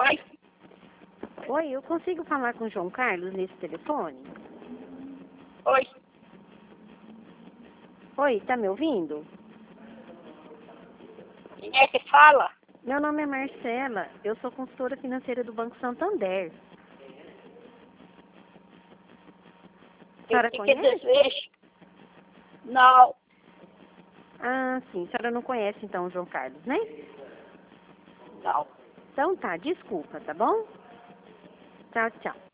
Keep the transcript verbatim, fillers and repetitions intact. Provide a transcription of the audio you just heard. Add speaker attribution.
Speaker 1: Oi?
Speaker 2: Oi, eu consigo falar com o João Carlos nesse telefone?
Speaker 1: Oi?
Speaker 2: Oi, tá me ouvindo?
Speaker 1: Quem é que fala?
Speaker 2: Meu nome é Marcela, eu sou consultora financeira do Banco Santander. A senhora
Speaker 1: O que que
Speaker 2: conhece?
Speaker 1: deseja? Não,
Speaker 2: Ah, sim, a senhora não conhece então o João Carlos, né?
Speaker 1: não.
Speaker 2: Então tá, desculpa, tá bom? Tchau, tchau.